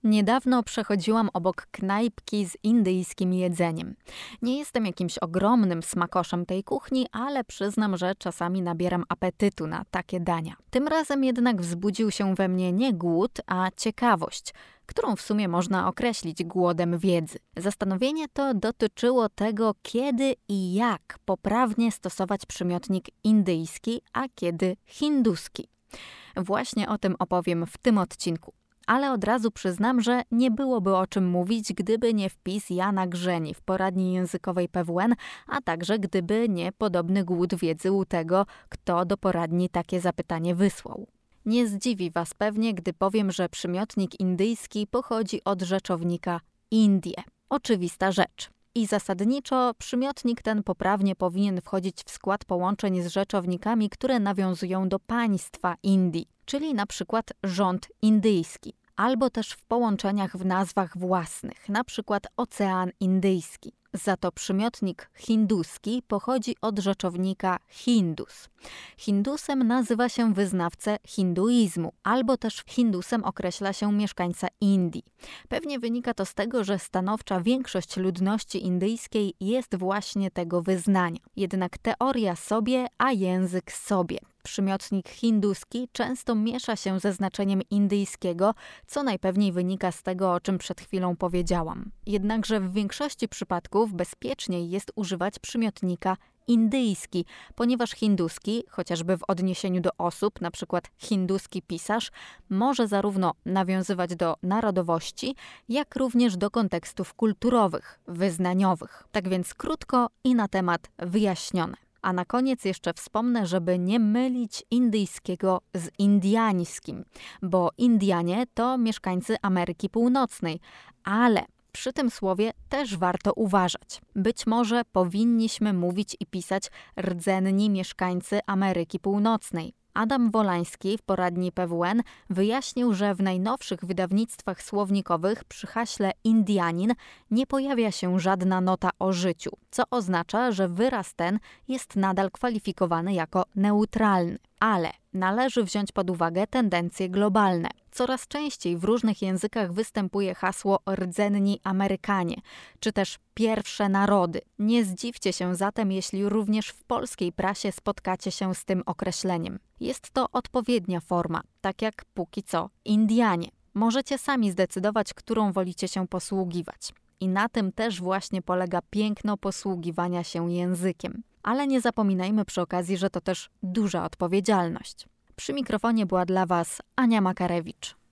Niedawno przechodziłam obok knajpki z indyjskim jedzeniem. Nie jestem jakimś ogromnym smakoszem tej kuchni, ale przyznam, że czasami nabieram apetytu na takie dania. Tym razem jednak wzbudził się we mnie nie głód, a ciekawość, którą w sumie można określić głodem wiedzy. Zastanowienie to dotyczyło tego, kiedy i jak poprawnie stosować przymiotnik indyjski, a kiedy hinduski. Właśnie o tym opowiem w tym odcinku. Ale od razu przyznam, że nie byłoby o czym mówić, gdyby nie wpis Jana Grzeni w poradni językowej PWN, a także gdyby nie podobny głód wiedzy u tego, kto do poradni takie zapytanie wysłał. Nie zdziwi Was pewnie, gdy powiem, że przymiotnik indyjski pochodzi od rzeczownika Indie. Oczywista rzecz. I zasadniczo przymiotnik ten poprawnie powinien wchodzić w skład połączeń z rzeczownikami, które nawiązują do państwa Indii, czyli na przykład rząd indyjski, albo też w połączeniach w nazwach własnych, na przykład Ocean Indyjski. Za to przymiotnik hinduski pochodzi od rzeczownika Hindus. Hindusem nazywa się wyznawcę hinduizmu, albo też Hindusem określa się mieszkańca Indii. Pewnie wynika to z tego, że stanowcza większość ludności indyjskiej jest właśnie tego wyznania. Jednak teoria sobie, a język sobie. Przymiotnik hinduski często miesza się ze znaczeniem indyjskiego, co najpewniej wynika z tego, o czym przed chwilą powiedziałam. Jednakże w większości przypadków bezpieczniej jest używać przymiotnika indyjski, ponieważ hinduski, chociażby w odniesieniu do osób, na przykład hinduski pisarz, może zarówno nawiązywać do narodowości, jak również do kontekstów kulturowych, wyznaniowych. Tak więc krótko i na temat wyjaśnione. A na koniec jeszcze wspomnę, żeby nie mylić indyjskiego z indiańskim, bo Indianie to mieszkańcy Ameryki Północnej, ale przy tym słowie też warto uważać. Być może powinniśmy mówić i pisać rdzenni mieszkańcy Ameryki Północnej. Adam Wolański w poradni PWN wyjaśnił, że w najnowszych wydawnictwach słownikowych przy haśle Indianin nie pojawia się żadna nota o życiu, co oznacza, że wyraz ten jest nadal kwalifikowany jako neutralny. Ale należy wziąć pod uwagę tendencje globalne. Coraz częściej w różnych językach występuje hasło rdzenni Amerykanie, czy też pierwsze narody. Nie zdziwcie się zatem, jeśli również w polskiej prasie spotkacie się z tym określeniem. Jest to odpowiednia forma, tak jak póki co Indianie. Możecie sami zdecydować, którą wolicie się posługiwać. I na tym też właśnie polega piękno posługiwania się językiem. Ale nie zapominajmy przy okazji, że to też duża odpowiedzialność. Przy mikrofonie była dla Was Ania Makarewicz.